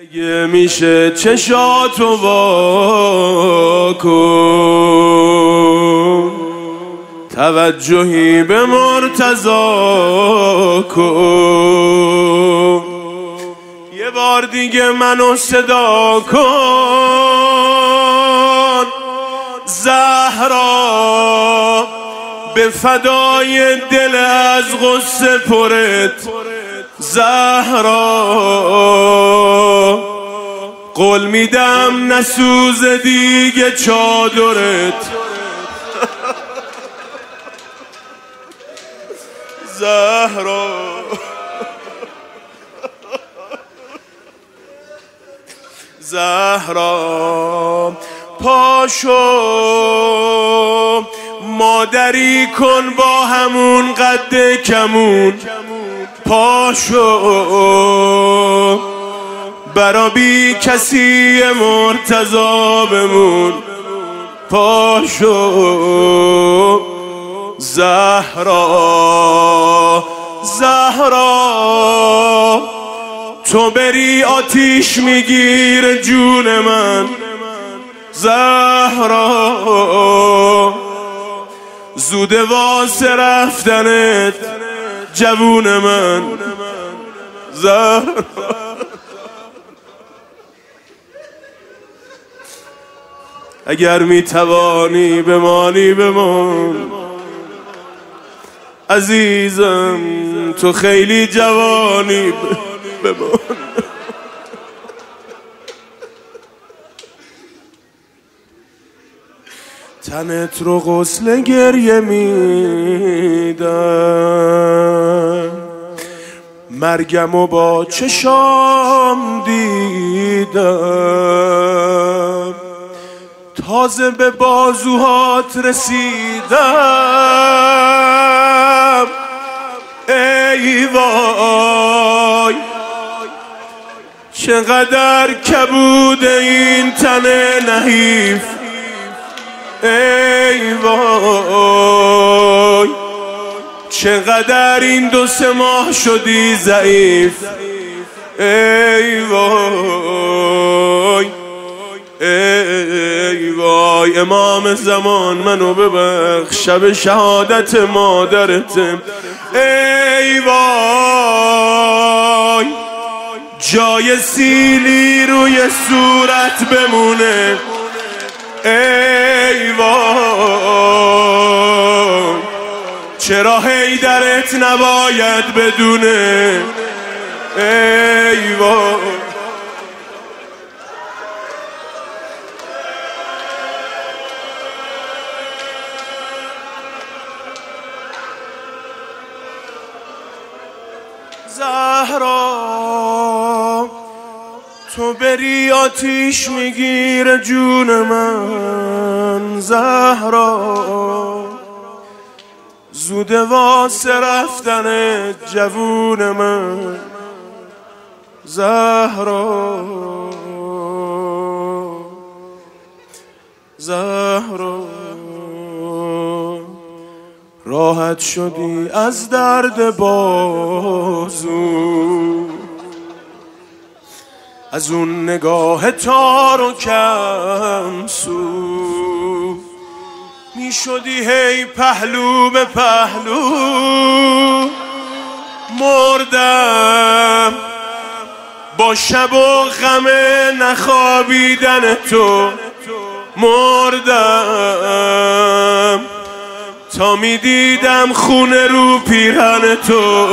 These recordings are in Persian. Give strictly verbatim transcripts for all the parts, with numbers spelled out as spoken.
اگه میشه چشاتو وا کن، توجهی به مرتضی کن، یه بار دیگه منو صدا کن زهرا، به فدای دل از غصه پرت زهرا، قول میدم نسوز دیگه چادرت زهرا. زهرا پاشو مادری کن با همون قد کمون، پاشو برا بی کسی مرتضی بمون، پاشو زهرا. زهرا تو بری آتیش میگیر جون من زهرا، زوده واسه رفتنت جوون من زهرا. اگر میتوانی بمانی بمان عزیزم، تو خیلی جوانی بمان. تنت رو غسل گریه میدم، مرگمو با چشام دیدم، تازه به بازوهات رسیدم. ای وای چقدر کبود این تن نحیف، ای وای چقدر این دو سه ماه شدی ضعیف، ای وای ای وای. امام زمان منو ببخش، شب شهادت مادرتم، ای وای جای سیلی روی صورت بمونه، ای وای چرا حیدرت نباید بدونه، ای وای. زهرا تو بری آتیش میگیره جون من زهرا، زوده واسه رفتن جوون من زهرا. زهرا راحت شدی از درد بازو، از اون نگاه تار و کم سو، می شدی هی پهلو به پهلو. مردم با شب و غم نخوابیدن تو، مردم تا می دیدم خونه رو پیرهن تو.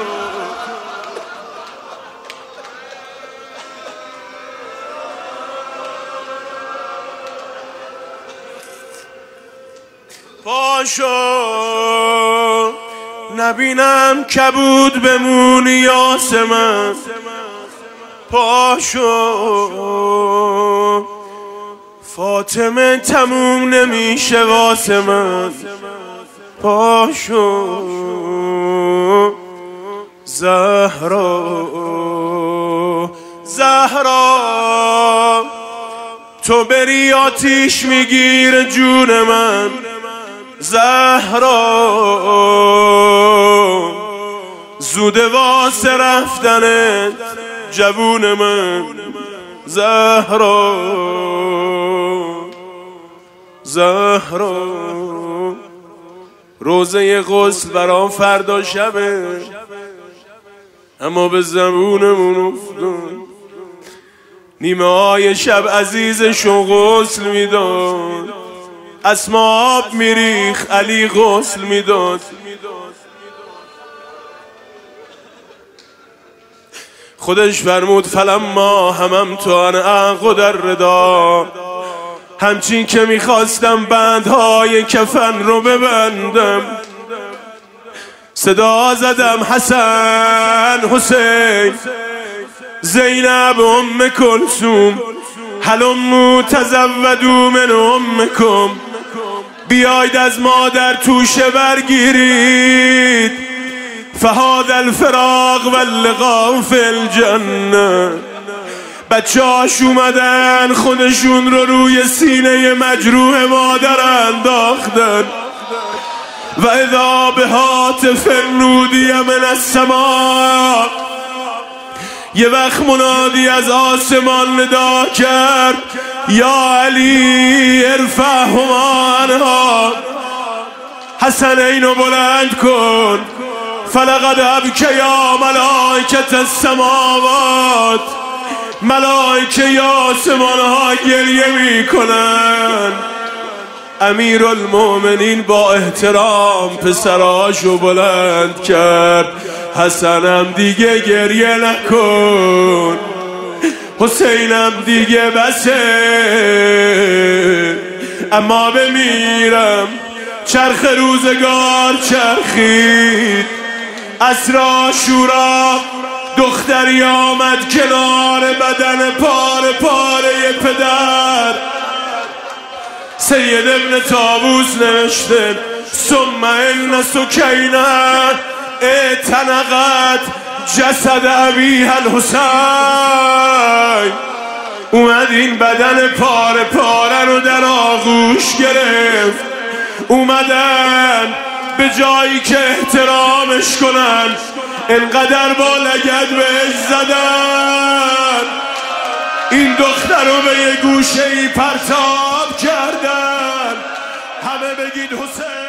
پاشو نبینم کبود بمونی یاسمن، پاشو فاطمه تموم نمیشه واسه من، پاشو زهرا. زهرا تو بری آتیش میگیر جون من زهرا، زوده واسه رفتنت جوون من زهرا زهرا روزه غسل برام فردا شبه، اما به زبونمون افتاد نیمه های شب عزیزشو غسل میداد، اسما آب میریخ علی غسل میداد. خودش فرمود فلما هممت ان اعقد الرداء، همچین که میخواستم بندهای کفن رو ببندم صدا زدم حسن حسین زینب ام کلثوم هلموا تزودوا من امکم، بیاید از مادر توشه برگیرید، فهذا الفراق واللقاء فی الجنه. بچه هاش اومدن خودشون رو روی سینه مجروح مادر انداختن و اذا به هاتف نودی من السماء، یه وقت منادی از آسمان ندا کرد یا علی ارفعهما عنها، حسنینو بلند کن، فلقد ابکیا ملائکة السماوات، ملائکه آسمان ها گریه می کنن. امیر المؤمنین با احترام پسراشو بلند کرد، حسنم دیگه گریه نکن، حسینم دیگه بسه، اما بمیرم. چرخ روزگار چرخید، عصر عاشورا دختری آمد کنار بدن پاره پاره پدر. سید ابن طاووس نوشته ثم ان سکینه اعتنقت جسد ابیها الحسین، اومد این بدن پاره پاره رو در آغوش گرفت، اومدن به جایی که احترامش کنن انقدر با لگد بهش زدن، این دختر رو به یه گوشه ای پرتاب کردن. همه بگید حسین.